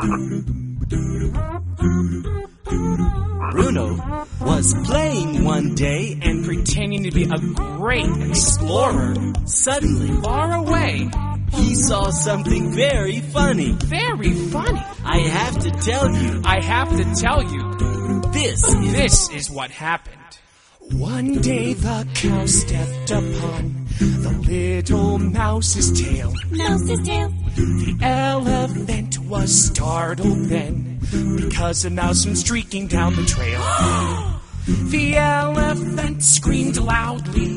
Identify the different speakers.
Speaker 1: Bruno was playing one day and
Speaker 2: pretending to be a great explorer.
Speaker 1: suddenly
Speaker 2: Far away.
Speaker 1: he saw something very funny.
Speaker 2: Very funny.
Speaker 1: I have to tell you,
Speaker 2: I have to tell you, this is what happened. One day the cow stepped upon the little mouse's tail.
Speaker 3: Mouse's tail.
Speaker 2: The elephant was startled then, because a mouse went streaking down the trail. The elephant screamed loudly.